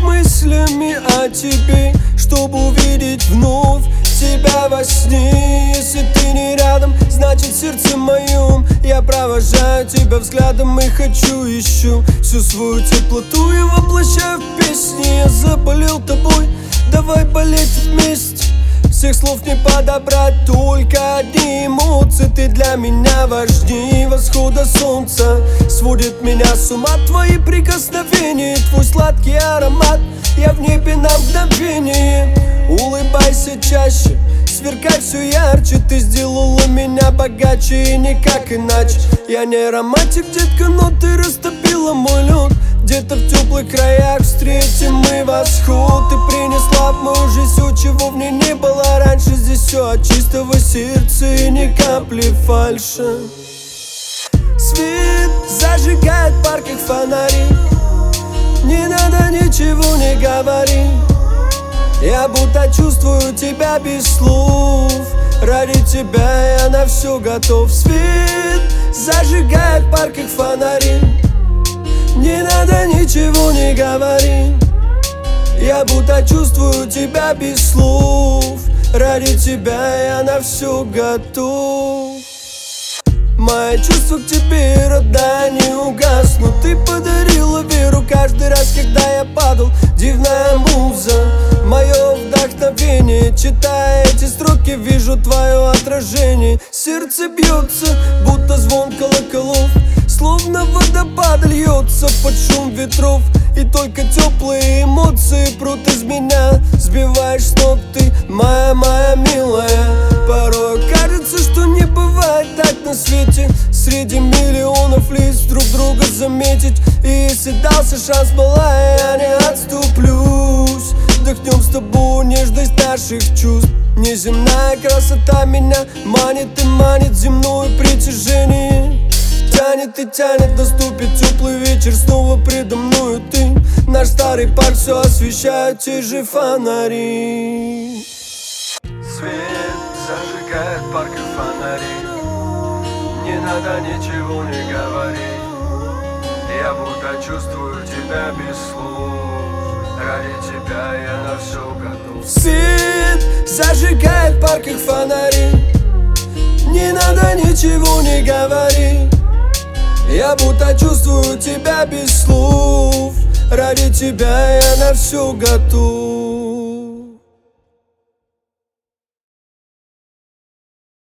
мыслями о тебе, чтобы увидеть вновь тебя во сне. Если ты не рядом, значит в сердце моем я провожаю тебя взглядом и хочу, ищу всю свою теплоту и воплощаю в песни. Я заболел тобой, давай болеть вместе. Всех слов не подобрать, только одни эмоции. Ты для меня важнее восхода солнца. Сводит меня с ума твои прикосновения, твой сладкий аромат. Я в небе на мгновение. Улыбайся чаще, сверкай все ярче. Ты сделала меня богаче и никак иначе. Я не романтик, детка, но ты растопила мой лед. Где-то в теплых краях встретим мы восход. Ты принесла в мою жизнь все, чего в ней не было раньше. Здесь все от чистого сердца и ни капли фальши. Свет зажигает в парках фонари, не надо ничего не говори. Я будто чувствую тебя без слов. Ради тебя я на все готов. Свет зажигает в парках фонари, не надо ничего не говори. Я будто чувствую тебя без слов. Ради тебя я на все готов. Мои чувства к тебе, родная, не угаснут. Ты подарила веру каждый раз, когда я падал. Дивная муза, мое вдохновение. Читая эти строки, вижу твое отражение. Сердце бьется, будто звон колоколов. Словно водопад льется под шум ветров. И только теплые эмоции прут из меня. Сбиваешь с ног ты, моя милая. Порой кажется, что не бывает так на свете. Среди миллионов лиц друг друга заметить. И если дался шанс, малая, я не отступлюсь. Вдохнем с тобой нежность наших чувств. Неземная красота меня манит и манит земное притяжение. Тянет и тянет, наступит теплый вечер, снова предо мною ты. Наш старый парк все освещают те же фонари. Свет зажигает в парках фонари, не надо ничего не говорить. Я будто чувствую тебя без слов. Ради тебя я на все готов. Свет зажигает в парках фонари, не надо ничего не говорить. Я будто чувствую тебя без слов. Ради тебя я на все готов.